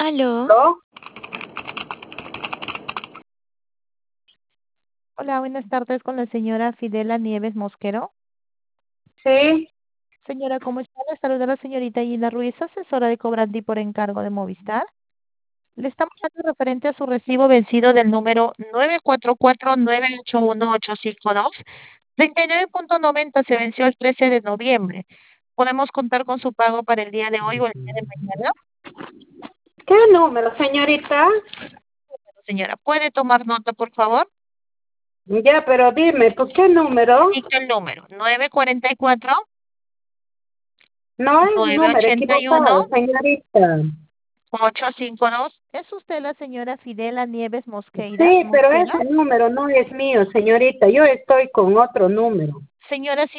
Aló. ¿No? Hola, buenas tardes con la señora Fidela Nieves Mosquero. Sí, Señora, ¿cómo está? Le saluda la señorita Gina Ruiz, asesora de cobrante y por encargo de Movistar. Le estamos dando referente a su recibo vencido del número 944981852. 39.90 se venció el 13 de noviembre. ¿Podemos contar con su pago para el día de hoy o el día de mañana? ¿qué número, señorita? Señora, ¿puede tomar nota, por favor? Ya, pero dime, ¿por qué número? Dicta el número 944 No es número 981 equivocado, señorita. 852. ¿Es usted la señora Fidela Nieves Sí, pero Mosquera? ese número no es mío, señorita. Yo estoy con otro número. Señora,